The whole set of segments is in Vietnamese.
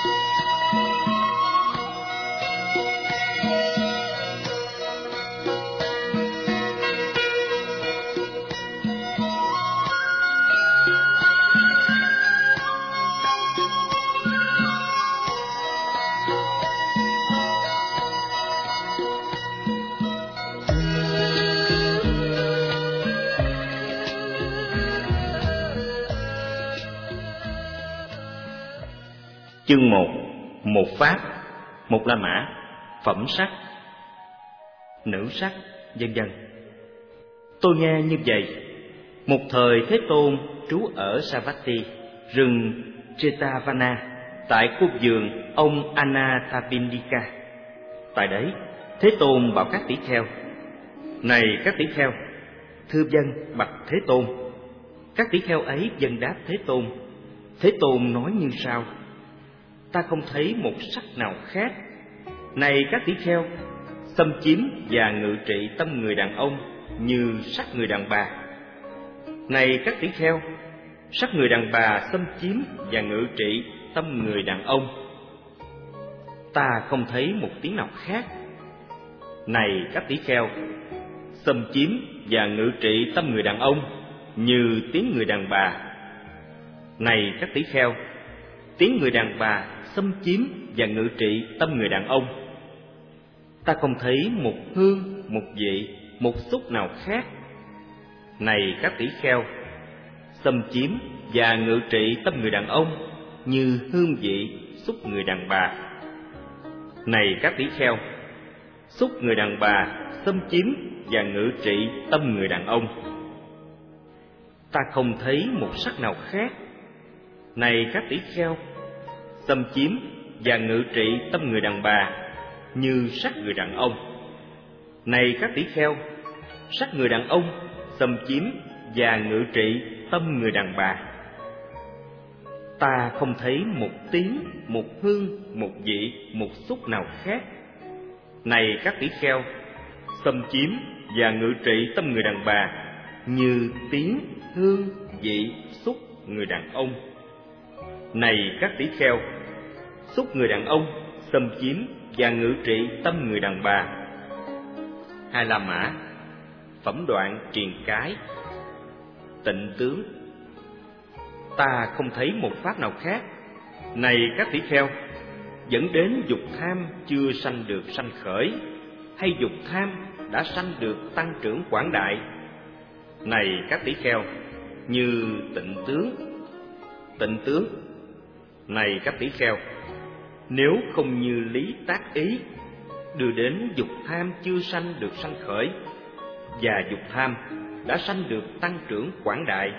Chương 1. Một pháp, một La Mã, phẩm sắc, nữ sắc, vân vân. Tôi nghe như vậy. Một thời Thế Tôn trú ở Savatthi, rừng Jetavana, tại khu vườn ông Anathapindika. Tại đấy, Thế Tôn bảo các tỷ kheo: Này các tỷ kheo, thưa vâng bạch Thế Tôn. Các tỷ kheo ấy vâng đáp Thế Tôn. Thế Tôn nói như sau: Ta không thấy một sắc nào khác. Này các tỷ kheo, xâm chiếm và ngự trị tâm người đàn ông như sắc người đàn bà. Này các tỷ kheo, sắc người đàn bà xâm chiếm và ngự trị tâm người đàn ông. Ta không thấy một tiếng nào khác. Này các tỷ kheo, xâm chiếm và ngự trị tâm người đàn ông như tiếng người đàn bà. Này các tỷ kheo, tiếng người đàn bà xâm chiếm và ngự trị tâm người đàn ông. Ta không thấy một hương, một vị, một xúc nào khác. Này các tỷ kheo, xâm chiếm và ngự trị tâm người đàn ông như hương vị, xúc người đàn bà. Này các tỷ kheo, xúc người đàn bà xâm chiếm và ngự trị tâm người đàn ông. Ta không thấy một sắc nào khác. Này các tỷ kheo, xâm chiếm và ngự trị tâm người đàn bà như sắc người đàn ông. Này các tỷ kheo, sắc người đàn ông xâm chiếm và ngự trị tâm người đàn bà. Ta không thấy một tiếng, một hương, một vị, một xúc nào khác. Này các tỷ kheo, xâm chiếm và ngự trị tâm người đàn bà như tiếng, hương, vị, xúc người đàn ông. Này các tỷ kheo, xúc người đàn ông xâm chiếm và ngự trị tâm người đàn bà. Hai La Mã, phẩm đoạn truyền cái, tịnh tướng. Ta không thấy một pháp nào khác. Này các tỷ kheo, dẫn đến dục tham chưa sanh được sanh khởi, hay dục tham đã sanh được tăng trưởng quảng đại. Này các tỷ kheo, như tịnh tướng. Tịnh tướng. Này các tỷ kheo, nếu không như lý tác ý, đưa đến dục tham chưa sanh được sanh khởi, và dục tham đã sanh được tăng trưởng quảng đại.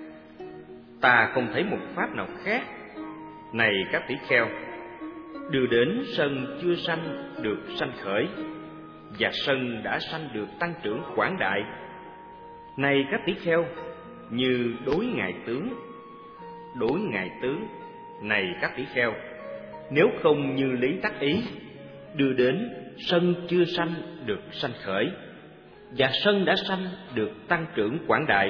Ta không thấy một pháp nào khác. Này các tỷ kheo, đưa đến sân chưa sanh được sanh khởi, và sân đã sanh được tăng trưởng quảng đại. Này các tỷ kheo, như đối ngài tướng. Đối ngài tướng. Này các tỷ kheo, nếu không như lý tác ý, đưa đến sân chưa sanh được sanh khởi, và sân đã sanh được tăng trưởng quảng đại.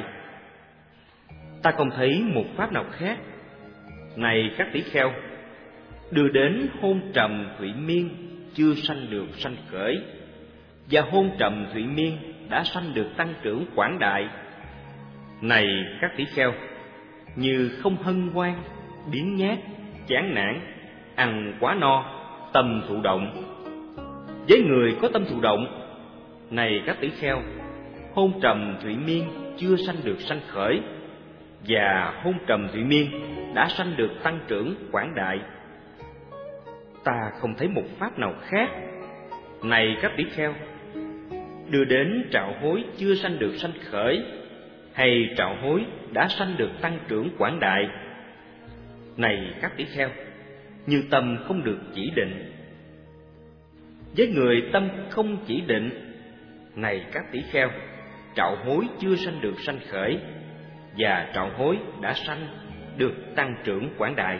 Ta không thấy một pháp nào khác. Này các tỷ kheo, đưa đến hôn trầm thủy miên chưa sanh được sanh khởi, và hôn trầm thủy miên đã sanh được tăng trưởng quảng đại. Này các tỷ kheo, như không hân hoan, biếng nhác, chán nản, ăn quá no, tâm thụ động. Với người có tâm thụ động, này các tỷ kheo, hôn trầm thủy miên chưa sanh được sanh khởi, và hôn trầm thủy miên đã sanh được tăng trưởng quảng đại. Ta không thấy một pháp nào khác. Này các tỷ kheo, đưa đến trạo hối chưa sanh được sanh khởi, hay trạo hối đã sanh được tăng trưởng quảng đại. Này các tỷ kheo, như tâm không được chỉ định. Với người tâm không chỉ định, này các tỷ kheo, trạo hối chưa sanh được sanh khởi, và trạo hối đã sanh được tăng trưởng quảng đại.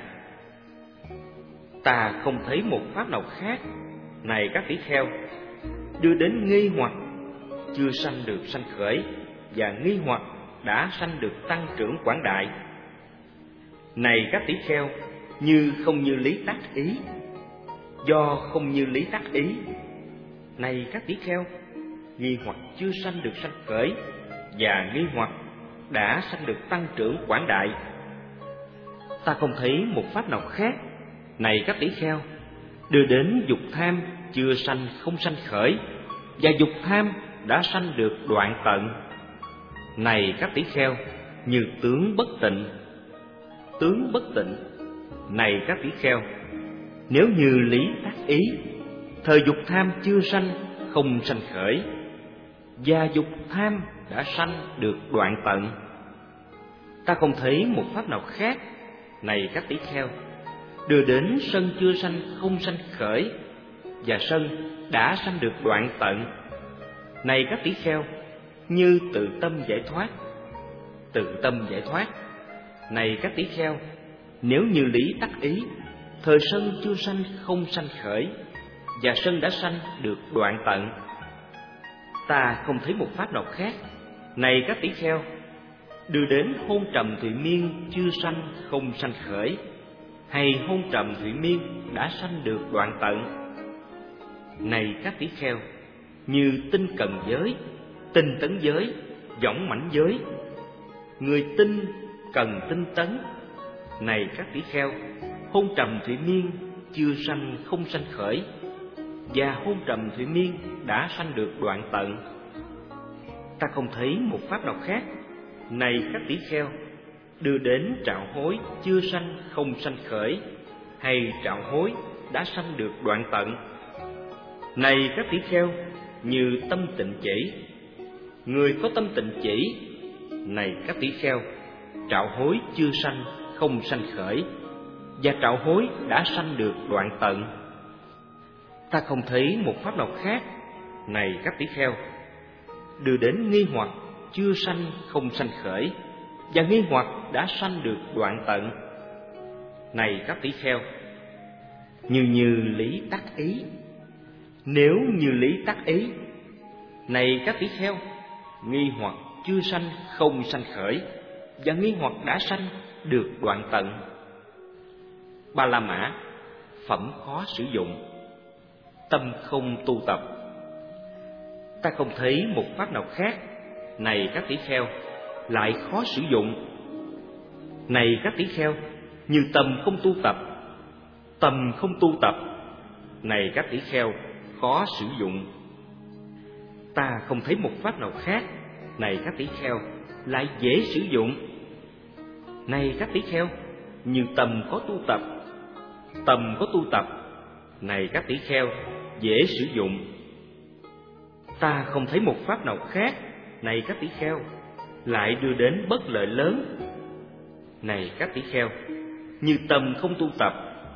Ta không thấy một pháp nào khác. Này các tỷ kheo, đưa đến nghi hoặc chưa sanh được sanh khởi, và nghi hoặc đã sanh được tăng trưởng quảng đại. Này các tỷ kheo, như không như lý tác ý. Do không như lý tác ý, này các tỷ kheo, nghi hoặc chưa sanh được sanh khởi, và nghi hoặc đã sanh được tăng trưởng quảng đại. Ta không thấy một pháp nào khác, này các tỷ kheo, đưa đến dục tham chưa sanh không sanh khởi, và dục tham đã sanh được đoạn tận. Này các tỷ kheo, như tướng bất tịnh. Tướng bất tịnh, này các tỷ kheo, nếu như lý tác ý, thời dục tham chưa sanh không sanh khởi, và dục tham đã sanh được đoạn tận. Ta không thấy một pháp nào khác, này các tỷ kheo, đưa đến sân chưa sanh không sanh khởi, và sân đã sanh được đoạn tận. Này các tỷ kheo, như tự tâm giải thoát. Tự tâm giải thoát, này các tỷ kheo, nếu như lý tác ý, thời sân chưa sanh không sanh khởi, và sân đã sanh được đoạn tận. Ta không thấy một pháp nào khác, này các tỷ kheo, đưa đến hôn trầm thụy miên chưa sanh không sanh khởi, hay hôn trầm thụy miên đã sanh được đoạn tận. Này các tỷ kheo, như tinh cần giới, tinh tấn giới, võng mãnh giới, người tinh cần tinh tấn. Này các tỷ kheo, hôn trầm thụy miên chưa sanh không sanh khởi, và hôn trầm thụy miên đã sanh được đoạn tận. Ta không thấy một pháp nào khác, này các tỷ kheo, đưa đến trạo hối chưa sanh không sanh khởi, hay trạo hối đã sanh được đoạn tận. Này các tỷ kheo, như tâm tịnh chỉ, người có tâm tịnh chỉ. Này các tỷ kheo, trạo hối chưa sanh không sanh khởi, và trạo hối đã sanh được đoạn tận. Ta không thấy một pháp nào khác, này các tỷ kheo, đưa đến nghi hoặc chưa sanh không sanh khởi, và nghi hoặc đã sanh được đoạn tận. Này các tỷ kheo, như lý tác ý. Nếu như lý tác ý, này các tỷ kheo, nghi hoặc chưa sanh không sanh khởi, và nghi hoặc đã sanh được đoạn tận. Ba la mã, phẩm khó sử dụng, tâm không tu tập. Ta không thấy một pháp nào khác, này các tỷ kheo, lại khó sử dụng. Này các tỷ kheo, như tâm không tu tập. Tâm không tu tập, này các tỷ kheo, khó sử dụng. Ta không thấy một pháp nào khác, này các tỷ kheo, lại dễ sử dụng. Này các tỷ kheo, như tâm có tu tập. Tâm có tu tập, này các tỷ kheo, dễ sử dụng. Ta không thấy một pháp nào khác, này các tỷ kheo, lại đưa đến bất lợi lớn. Này các tỷ kheo, như tâm không tu tập.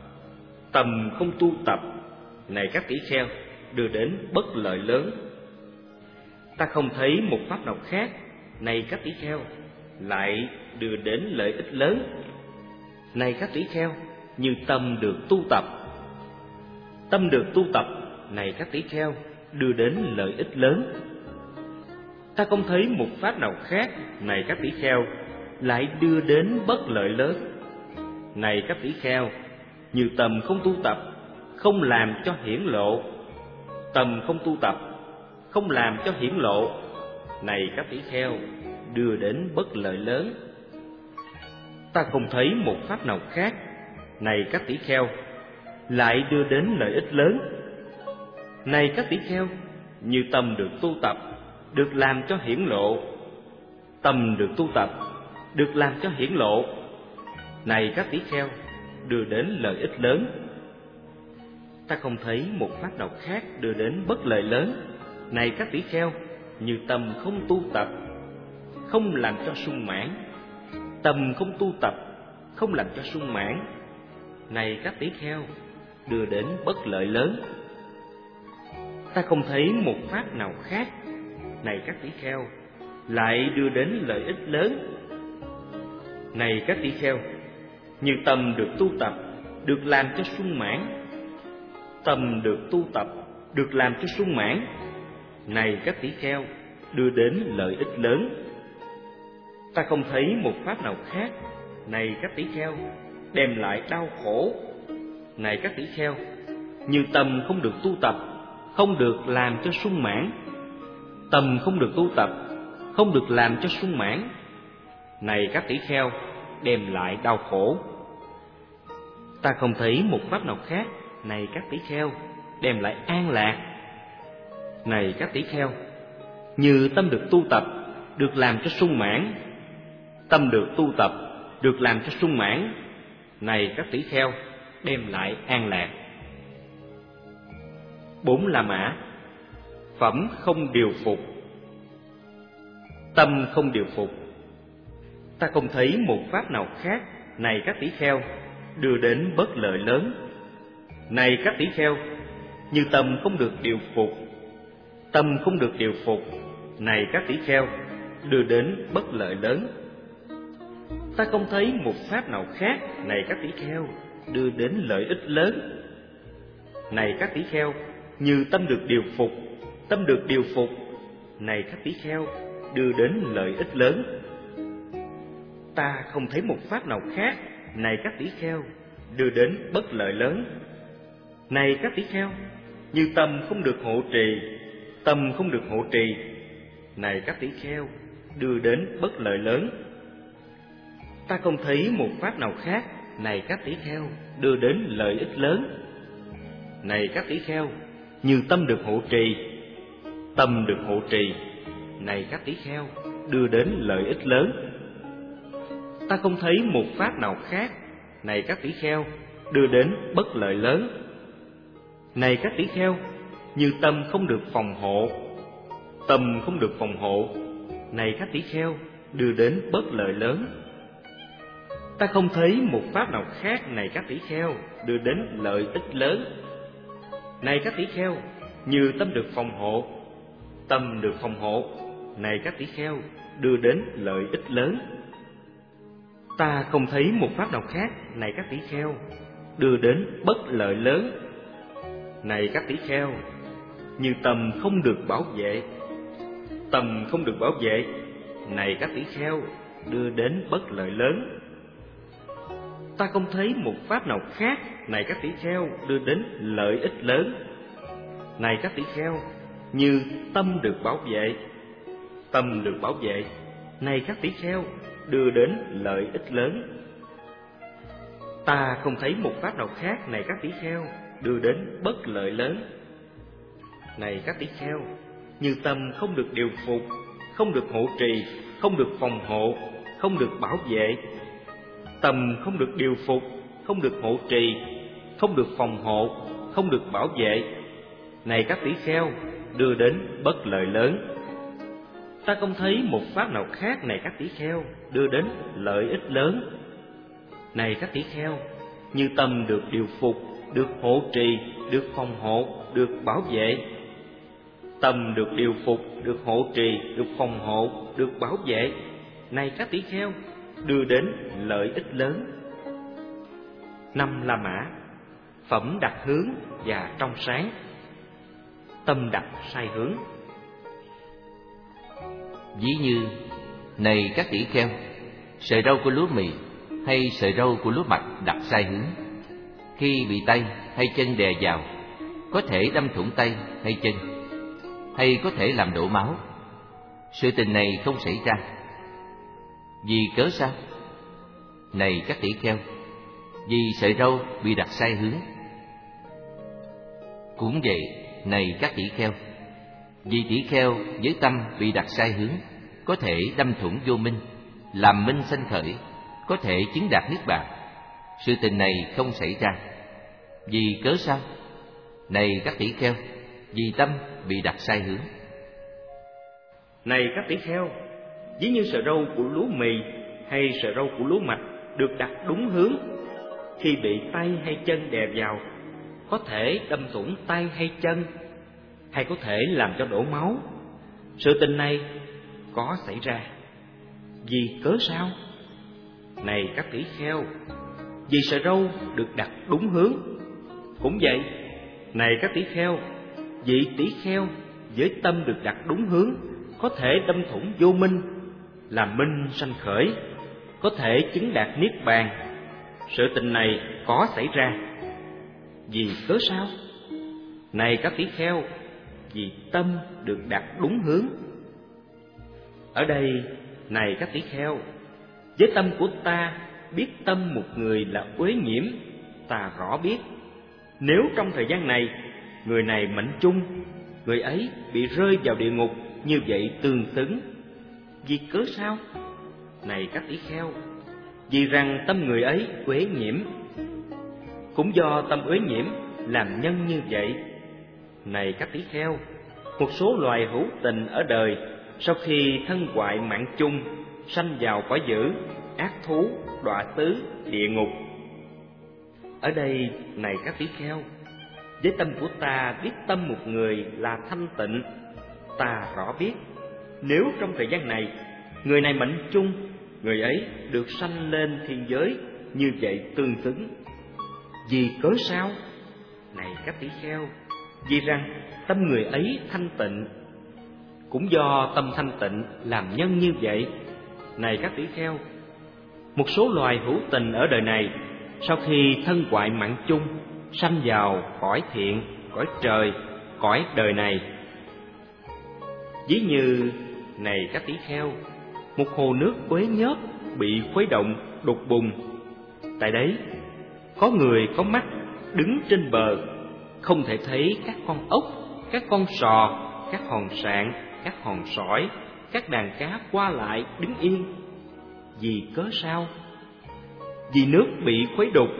Tâm không tu tập, này các tỷ kheo, đưa đến bất lợi lớn. Ta không thấy một pháp nào khác, này các tỷ kheo, lại đưa đến lợi ích lớn. Này các tỷ kheo, như tâm được tu tập. Tâm được tu tập, này các tỷ kheo, đưa đến lợi ích lớn. Ta không thấy một pháp nào khác, này các tỷ kheo, lại đưa đến bất lợi lớn. Này các tỷ kheo, như tâm không tu tập, không làm cho hiển lộ. Tâm không tu tập, không làm cho hiển lộ, này các tỷ kheo, đưa đến bất lợi lớn. Ta không thấy một pháp nào khác, này các tỷ kheo, lại đưa đến lợi ích lớn. Này các tỷ kheo, như tâm được tu tập, được làm cho hiển lộ. Tâm được tu tập, được làm cho hiển lộ, này các tỷ kheo, đưa đến lợi ích lớn. Ta không thấy một pháp nào khác đưa đến bất lợi lớn, này các tỷ kheo, như tâm không tu tập, không làm cho sung mãn. Tâm không tu tập, không làm cho sung mãn, này các tỷ kheo, đưa đến bất lợi lớn. Ta không thấy một pháp nào khác, này các tỷ kheo, lại đưa đến lợi ích lớn. Này các tỷ kheo, như tâm được tu tập, được làm cho sung mãn. Tâm được tu tập, được làm cho sung mãn, này các tỷ kheo, đưa đến lợi ích lớn. Ta không thấy một pháp nào khác, này các tỷ kheo, đem lại đau khổ. Này các tỷ kheo, như tâm không được tu tập, không được làm cho sung mãn. Tâm không được tu tập, không được làm cho sung mãn. Này các tỷ kheo, đem lại đau khổ. Ta không thấy một pháp nào khác, này các tỷ kheo, đem lại an lạc. Này các tỷ kheo, như tâm được tu tập, được làm cho sung mãn. Tâm được tu tập, được làm cho sung mãn. Này các tỷ kheo, đem lại an lạc. 4 La Mã. Phẩm không điều phục. Tâm không điều phục. Ta không thấy một pháp nào khác, này các tỷ kheo, đưa đến bất lợi lớn. Này các tỷ kheo, như tâm không được điều phục. Tâm không được điều phục, này các tỷ kheo, đưa đến bất lợi lớn. Ta không thấy một pháp nào khác, này các tỷ kheo, đưa đến lợi ích lớn. Này các tỷ kheo, như tâm được điều phục. Tâm được điều phục, này các tỷ kheo, đưa đến lợi ích lớn. Ta không thấy một pháp nào khác, này các tỷ kheo, đưa đến bất lợi lớn. Này các tỷ kheo, như tâm không được hộ trì. Tâm không được hộ trì, này các tỷ kheo, đưa đến bất lợi lớn. Ta không thấy một pháp nào khác, này các tỷ kheo, đưa đến lợi ích lớn. Này các tỷ kheo, như tâm được hộ trì. Tâm được hộ trì, này các tỷ kheo, đưa đến lợi ích lớn. Ta không thấy một pháp nào khác, này các tỷ kheo, đưa đến bất lợi lớn. Này các tỷ kheo, như tâm không được phòng hộ. Tâm không được phòng hộ, này các tỷ kheo, đưa đến bất lợi lớn. Ta không thấy một pháp nào khác, này các tỷ kheo, đưa đến lợi ích lớn. Này các tỷ kheo, như tâm được phòng hộ. Tâm được phòng hộ, này các tỷ kheo, đưa đến lợi ích lớn. Ta không thấy một pháp nào khác, này các tỷ kheo, đưa đến bất lợi lớn. Này các tỷ kheo, như tâm không được bảo vệ. Tâm không được bảo vệ, này các tỷ kheo, đưa đến bất lợi lớn. Ta không thấy một pháp nào khác, này các tỷ kheo, đưa đến lợi ích lớn. Này các tỷ kheo, như tâm được bảo vệ. Tâm được bảo vệ, này các tỷ kheo, đưa đến lợi ích lớn. Ta không thấy một pháp nào khác, này các tỷ kheo, đưa đến bất lợi lớn. Này các tỷ kheo, như tâm không được điều phục, không được hộ trì, không được phòng hộ, không được bảo vệ. Tâm không được điều phục, không được hộ trì, không được phòng hộ, không được bảo vệ. Này các tỷ kheo, đưa đến bất lợi lớn. Ta không thấy một pháp nào khác, này các tỷ kheo, đưa đến lợi ích lớn. Này các tỷ kheo, như tâm được điều phục, được hộ trì, được phòng hộ, được bảo vệ. Tâm được điều phục, được hộ trì, được phòng hộ, được bảo vệ. Này các tỷ kheo, đưa đến lợi ích lớn. 5 La Mã. Phẩm đặt hướng và trong sáng. Tâm đặt sai hướng. Ví như, này các tỷ kheo, sợi râu của lúa mì hay sợi râu của lúa mạch đặt sai hướng, khi bị tay hay chân đè vào, có thể đâm thủng tay hay chân, hay có thể làm đổ máu. Sự tình này không xảy ra. Vì cớ sao? Này các tỷ kheo, vì sợi râu bị đặt sai hướng. Cũng vậy, này các tỷ kheo, vì tỷ kheo với tâm bị đặt sai hướng, có thể đâm thủng vô minh, làm minh sanh khởi, có thể chứng đạt niết bàn. Sự tình này không xảy ra. Vì cớ sao? Này các tỷ kheo, vì tâm bị đặt sai hướng. Này các tỷ kheo, ví như sợi râu của lúa mì hay sợi râu của lúa mạch được đặt đúng hướng, khi bị tay hay chân đè vào, có thể đâm thủng tay hay chân, hay có thể làm cho đổ máu. Sự tình này có xảy ra. Vì cớ sao? Này các tỷ kheo, vì sợi râu được đặt đúng hướng. Cũng vậy, này các tỷ kheo, vị tỷ kheo với tâm được đặt đúng hướng, có thể đâm thủng vô minh, làm minh sanh khởi, có thể chứng đạt niết bàn. sự tình này có xảy ra. Vì cớ sao? Này các tỷ kheo, vì tâm được đặt đúng hướng. Ở đây, này các tỷ kheo, với tâm của ta biết tâm một người là uế nhiễm, ta rõ biết. Nếu trong thời gian này, người này mệnh chung, người ấy bị rơi vào địa ngục, như vậy tương xứng. Vì cớ sao? Này các tỷ kheo, vì rằng tâm người ấy uế nhiễm. Cũng do tâm uế nhiễm làm nhân như vậy. Này các tỷ kheo, một số loài hữu tình ở đời, sau khi thân hoại mạng chung, sanh vào cõi dữ, ác thú, đọa xứ, địa ngục. Ở đây, này các tỷ kheo, với tâm của ta biết tâm một người là thanh tịnh, ta rõ biết. Nếu trong thời gian này, người này mệnh chung, người ấy được sanh lên thiên giới, như vậy tương xứng. Vì cớ sao? Này các tỷ kheo, vì rằng tâm người ấy thanh tịnh. Cũng do tâm thanh tịnh làm nhân như vậy. Này các tỷ kheo, một số loài hữu tình ở đời này, sau khi thân hoại mạng chung, sanh vào cõi thiện, cõi trời, cõi đời này. Ví như, này các tỷ kheo, một hồ nước uế nhớp bị khuấy động đột bùng. Tại đấy, có người có mắt đứng trên bờ, không thể thấy các con ốc, các con sò, các hòn sạn, các hòn sỏi, các đàn cá qua lại đứng yên. Vì cớ sao? Vì nước bị khuấy đục.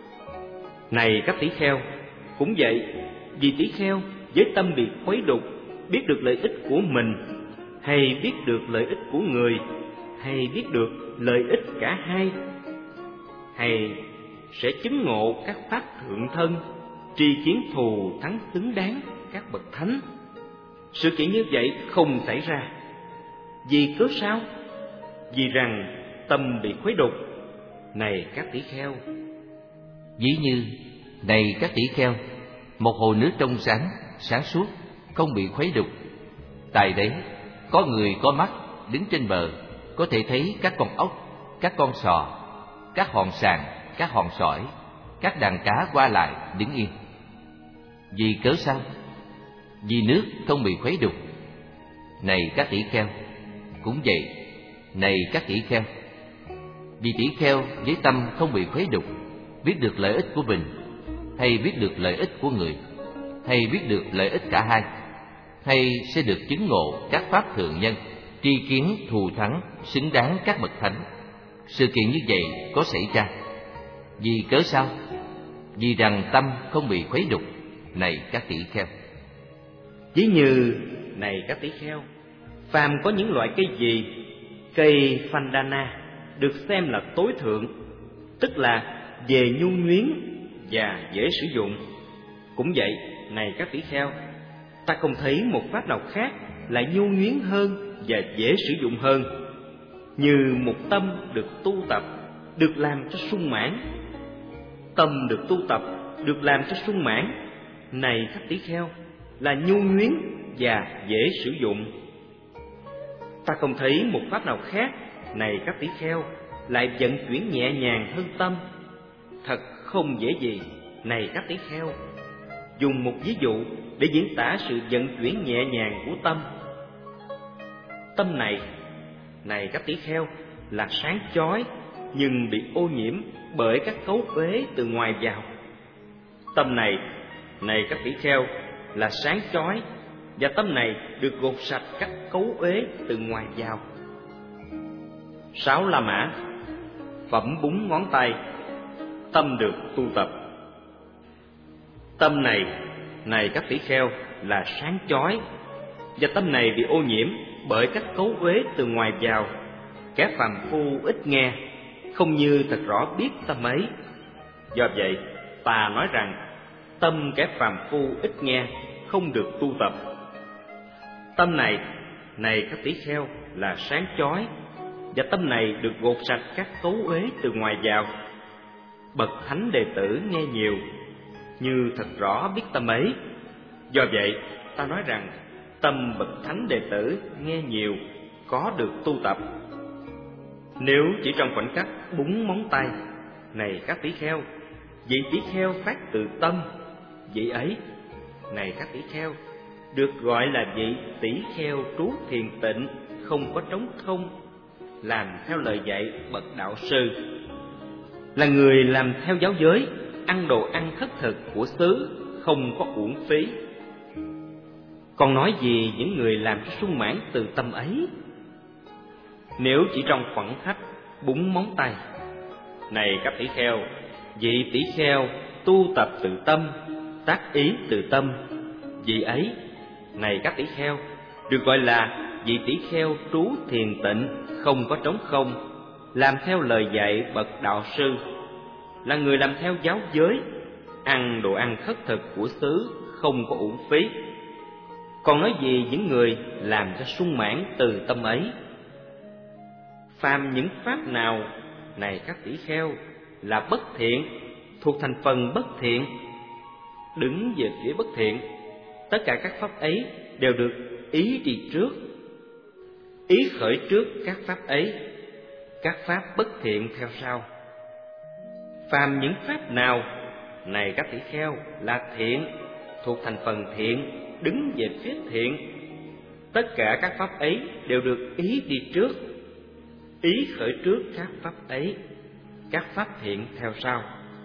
Này các tỷ kheo, cũng vậy, vì tỷ kheo với tâm bị khuấy đục, biết được lợi ích của mình, hay biết được lợi ích của người, hay biết được lợi ích cả hai, hay sẽ chứng ngộ các pháp thượng thân, tri kiến thù thắng xứng đáng các bậc thánh. Sự kiện như vậy không xảy ra. Vì cớ sao? Vì rằng tâm bị khuấy đục. Này các tỷ kheo, ví như, này các tỷ kheo, một hồ nước trong sáng, sáng suốt, không bị khuấy đục. Tại đấy, có người có mắt đứng trên bờ, có thể thấy các con ốc, các con sò, các hòn sàn, các hòn sỏi, các đàn cá qua lại đứng yên. Vì cớ sao? Vì nước không bị khuấy đục. Này các tỷ kheo, cũng vậy, này các tỷ kheo, vì tỷ kheo với tâm không bị khuấy đục, biết được lợi ích của mình, hay biết được lợi ích của người, hay biết được lợi ích cả hai, hay sẽ được chứng ngộ các pháp thượng nhân, tri kiến thù thắng xứng đáng các bậc thánh. Sự kiện như vậy có xảy ra. Vì cớ sao? Vì rằng tâm không bị khuấy đục. Này các tỷ kheo, ví như, này các tỷ kheo, phàm có những loại cây gì, cây Phandana được xem là tối thượng, tức là về nhu nhuyến và dễ sử dụng. Cũng vậy, này các tỷ kheo, ta không thấy một pháp nào khác lại nhu nhuyến hơn và dễ sử dụng hơn, như một tâm được tu tập, được làm cho sung mãn. Tâm được tu tập, được làm cho sung mãn, này các tỷ kheo, là nhu nhuyến và dễ sử dụng. Ta không thấy một pháp nào khác, này các tỷ kheo, lại vận chuyển nhẹ nhàng hơn tâm. Thật không dễ gì, này các tỷ kheo. Dùng một ví dụ để diễn tả sự vận chuyển nhẹ nhàng của tâm. Tâm này, này các tỷ kheo, là sáng chói nhưng bị ô nhiễm bởi các cấu uế từ ngoài vào. Tâm này, này các tỷ kheo, là sáng chói, và tâm này được gột sạch các cấu uế từ ngoài vào. 6 La Mã, phẩm búng ngón tay, tâm được tu tập. Tâm này, này các tỷ kheo, là sáng chói, và tâm này bị ô nhiễm bởi các cấu uế từ ngoài vào. Kẻ phàm phu ít nghe, không như thật rõ biết tâm ấy. Do vậy, ta nói rằng tâm kẻ phàm phu ít nghe, không được tu tập. Tâm này, này các tỷ kheo, là sáng chói, và tâm này được gột sạch các cấu uế từ ngoài vào. Bậc thánh đệ tử nghe nhiều, như thật rõ biết tâm ấy. Do vậy, ta nói rằng tâm bậc thánh đệ tử nghe nhiều, có được tu tập. Nếu chỉ trong khoảnh khắc búng móng tay, này các tỷ kheo, vị tỷ kheo phát từ tâm. Vị ấy, này các tỷ kheo, được gọi là vị tỷ kheo trú thiền tịnh, không có trống không, làm theo lời dạy bậc đạo sư, là người làm theo giáo giới, ăn đồ ăn khất thực của xứ, không có uổng phí. Còn nói gì những người làm cho sung mãn từ tâm ấy? Nếu chỉ trong khoảnh khắc búng móng tay, này các tỷ kheo, vị tỷ kheo tu tập từ tâm, tác ý từ tâm, vị ấy, này các tỷ kheo, được gọi là vị tỷ kheo trú thiền tịnh, không có trống không, làm theo lời dạy bậc đạo sư, là người làm theo giáo giới, ăn đồ ăn khất thực của xứ, không có uổng phí. Còn nói gì những người làm cho sung mãn từ tâm ấy? Phàm những pháp nào, này các tỷ kheo, là bất thiện, thuộc thành phần bất thiện, đứng về phía bất thiện, tất cả các pháp ấy đều được ý đi trước, ý khởi trước các pháp ấy, các pháp bất thiện theo sau. Phàm những pháp nào, này các tỷ kheo, là thiện, thuộc thành phần thiện, đứng về phía thiện, tất cả các pháp ấy đều được ý đi trước, ý khởi trước các pháp ấy, các pháp thiện theo sau.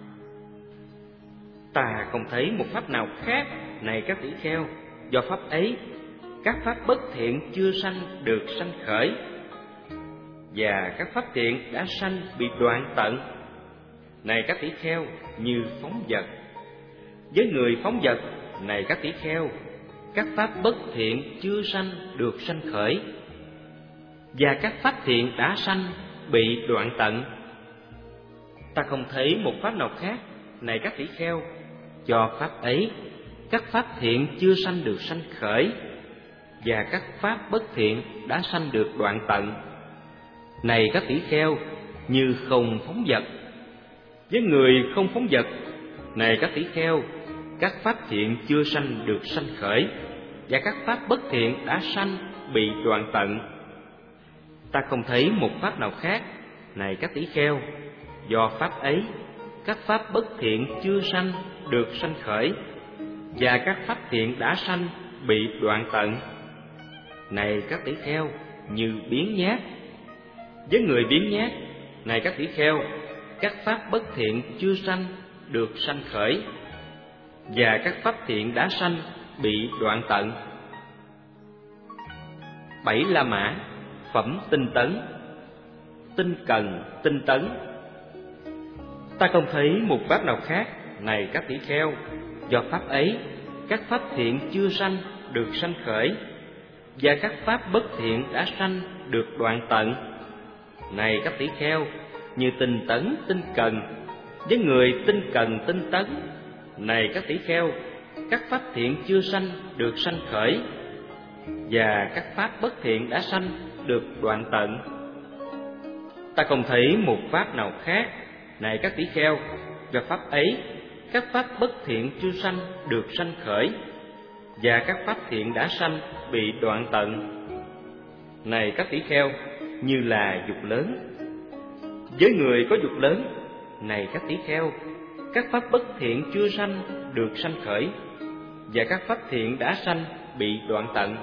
Ta không thấy một pháp nào khác, này các tỷ kheo, do pháp ấy các pháp bất thiện chưa sanh được sanh khởi, và các pháp thiện đã sanh bị đoạn tận. Này các tỷ kheo, như phóng vật. Với người phóng vật, này các tỷ kheo, các pháp bất thiện chưa sanh được sanh khởi, và các pháp thiện đã sanh bị đoạn tận. Ta không thấy một pháp nào khác, này các tỷ kheo, do pháp ấy các pháp thiện chưa sanh được sanh khởi, và các pháp bất thiện đã sanh được đoạn tận. Này các tỷ kheo, như không phóng vật. Với người không phóng vật, này các tỷ kheo, các pháp thiện chưa sanh được sanh khởi, và các pháp bất thiện đã sanh bị đoạn tận. Ta không thấy một pháp nào khác, này các tỷ kheo, do pháp ấy các pháp bất thiện chưa sanh được sanh khởi, và các pháp thiện đã sanh bị đoạn tận. Này các tỷ kheo, như biếng nhác. Với người biếng nhác, này các tỷ kheo, các pháp bất thiện chưa sanh được sanh khởi, và các pháp thiện đã sanh bị đoạn tận. 7 La Mã, phẩm tinh tấn. Tinh cần, tinh tấn. Ta không thấy một pháp nào khác, này các tỷ kheo, do pháp ấy các pháp thiện chưa sanh được sanh khởi, và các pháp bất thiện đã sanh được đoạn tận. Này các tỷ kheo, như tinh tấn, tinh cần. Với người tinh cần, tinh tấn, này các tỷ kheo, các pháp thiện chưa sanh được sanh khởi, và các pháp bất thiện đã sanh được đoạn tận. Ta không thấy một pháp nào khác, này các tỷ kheo, do pháp ấy các pháp bất thiện chưa sanh được sanh khởi, và các pháp thiện đã sanh bị đoạn tận. Này các tỷ kheo, như là dục lớn. Với người có dục lớn, này các tỷ kheo, các pháp bất thiện chưa sanh được sanh khởi, và các pháp thiện đã sanh bị đoạn tận.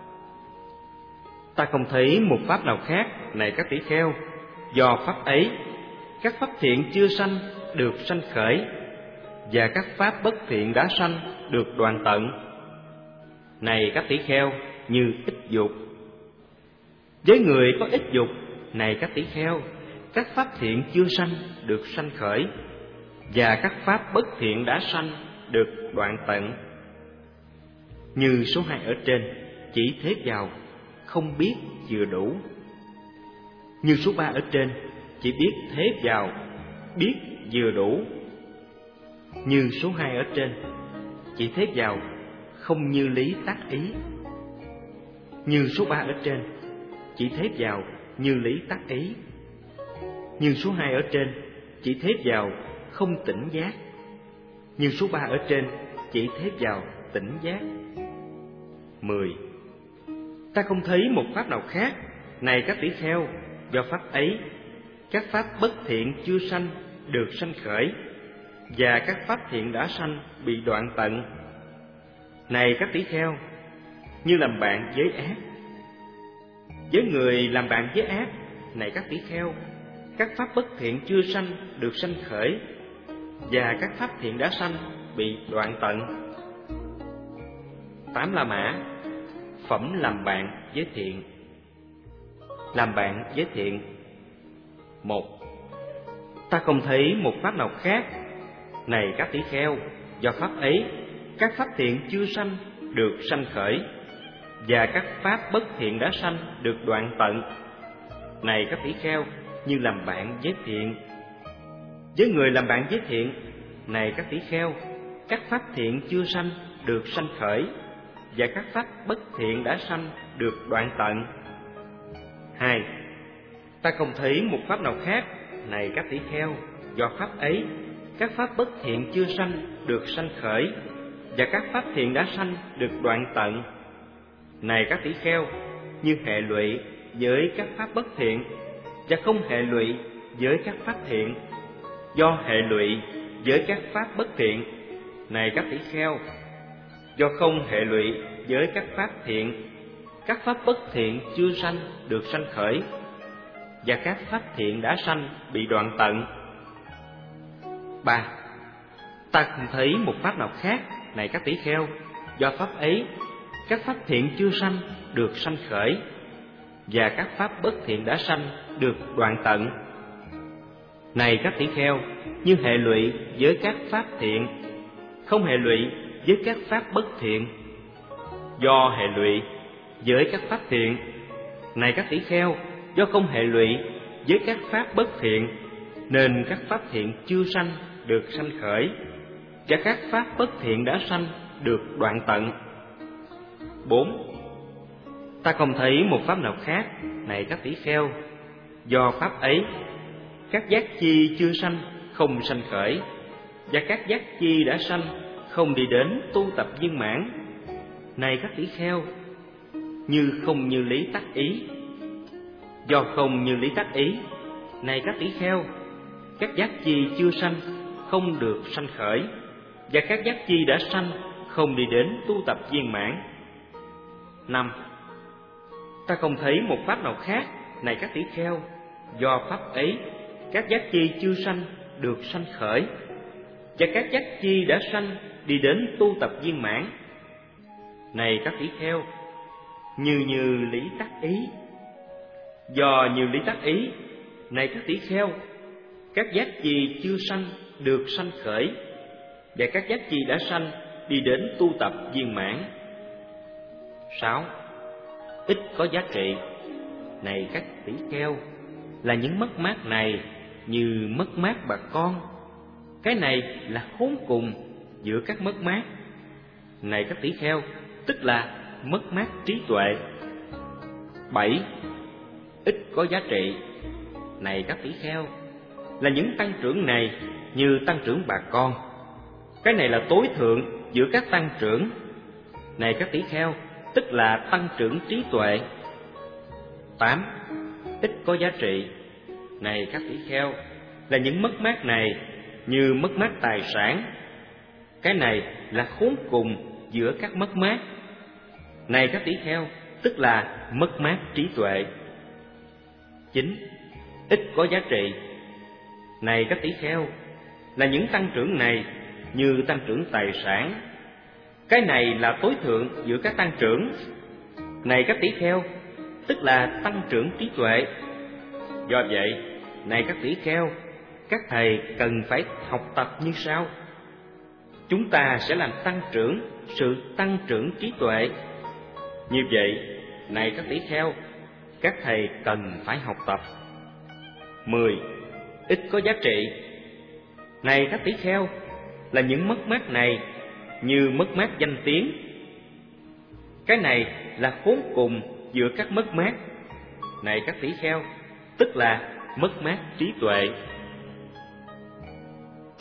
Ta không thấy một pháp nào khác, này các tỷ kheo, do pháp ấy các pháp thiện chưa sanh được sanh khởi, và các pháp bất thiện đã sanh được đoạn tận. Này các tỷ kheo, như ít dục. Với người có ít dục, này các tỷ kheo, các pháp thiện chưa sanh được sanh khởi, và các pháp bất thiện đã sanh được đoạn tận. Như số 2 ở trên, chỉ thế vào, không biết vừa đủ. Như số 3 ở trên, chỉ biết thế vào, biết vừa đủ. Như số 2 ở trên, chỉ thế vào, không như lý tác ý. Như số 3 ở trên, chỉ thế vào, như lý tác ý. Như số 2 ở trên, chỉ thế vào, không tỉnh giác. Như số 3 ở trên, chỉ thế vào, tỉnh giác. 10. Ta không thấy một pháp nào khác, này các tỷ kheo, do pháp ấy các pháp bất thiện chưa sanh được sanh khởi, và các pháp thiện đã sanh bị đoạn tận. Này các tỷ kheo, như làm bạn với ác. Với người làm bạn với ác, này các tỷ kheo, các pháp bất thiện chưa sanh được sanh khởi, và các pháp thiện đã sanh bị đoạn tận. 8 La Mã. Phẩm làm bạn với thiện. Làm bạn với thiện. 1. Ta không thấy một pháp nào khác. Này các tỷ kheo, do pháp ấy, các pháp thiện chưa sanh được sanh khởi, và các pháp bất thiện đã sanh được đoạn tận. Này các tỷ kheo, như làm bạn với thiện. Với người làm bạn với thiện, này các tỷ kheo, các pháp thiện chưa sanh được sanh khởi, và các pháp bất thiện đã sanh được đoạn tận. 2. Ta không thấy một pháp nào khác. Này các tỷ kheo, do pháp ấy, các pháp bất thiện chưa sanh được sanh khởi, và các pháp thiện đã sanh được đoạn tận. Này các tỷ kheo, như hệ lụy với các pháp bất thiện, và không hệ lụy với các pháp thiện. Do hệ lụy với các pháp bất thiện, này các tỷ kheo, do không hệ lụy với các pháp thiện, các pháp bất thiện chưa sanh được sanh khởi, và các pháp thiện đã sanh bị đoạn tận. 3. Ta không thấy một pháp nào khác. Này các tỷ kheo, do pháp ấy, các pháp thiện chưa sanh được sanh khởi, và các pháp bất thiện đã sanh được đoạn tận. Này các tỷ kheo, như hệ lụy với các pháp thiện, không hệ lụy với các pháp bất thiện. Do hệ lụy với các pháp thiện, này các tỷ kheo, do không hệ lụy với các pháp bất thiện, nên các pháp thiện chưa sanh được sanh khởi, và các pháp bất thiện đã sanh được đoạn tận. 4. Ta không thấy một pháp nào khác. Này các tỷ kheo, do pháp ấy, các giác chi chưa sanh không sanh khởi, và các giác chi đã sanh không đi đến tu tập viên mãn. Này các tỷ kheo, như không như lý tắc ý. Do không như lý tắc ý, này các tỷ kheo, các giác chi chưa sanh không được sanh khởi, và các giác chi đã sanh không đi đến tu tập viên mãn. 5. Ta không thấy một pháp nào khác. Này các tỷ kheo, do pháp ấy, các giác chi chưa sanh được sanh khởi, và các giác chi đã sanh đi đến tu tập viên mãn. Này các tỷ kheo, như lý tắc ý. Do như lý tắc ý, này các tỷ kheo, các giác chi chưa sanh được sanh khởi, và các giác chi đã sanh đi đến tu tập viên mãn. 6. Ít có giá trị. Này các tỷ kheo, là những mất mát này như mất mát bà con. Cái này là khốn cùng giữa các mất mát. Này các tỷ kheo, tức là mất mát trí tuệ. 7. Ít có giá trị. Này các tỷ kheo, là những tăng trưởng này như tăng trưởng bà con. Cái này là tối thượng giữa các tăng trưởng. Này các tỷ kheo, tức là tăng trưởng trí tuệ. 8. Ít có giá trị. Này các tỷ kheo, là những mất mát này như mất mát tài sản. Cái này là khốn cùng giữa các mất mát. Này các tỷ kheo, tức là mất mát trí tuệ. 9. Ít có giá trị. Này các tỷ kheo, là những tăng trưởng này như tăng trưởng tài sản. Cái này là tối thượng giữa các tăng trưởng. Này các tỷ kheo, tức là tăng trưởng trí tuệ. Do vậy, này các tỷ kheo, các thầy cần phải học tập như sau. Chúng ta sẽ làm tăng trưởng sự tăng trưởng trí tuệ. Như vậy, này các tỷ kheo, các thầy cần phải học tập. 10. Ít có giá trị. Này các tỷ kheo, là những mất mát này như mất mát danh tiếng. Cái này là khốn cùng giữa các mất mát. Này các tỷ kheo, tức là mất mát trí tuệ.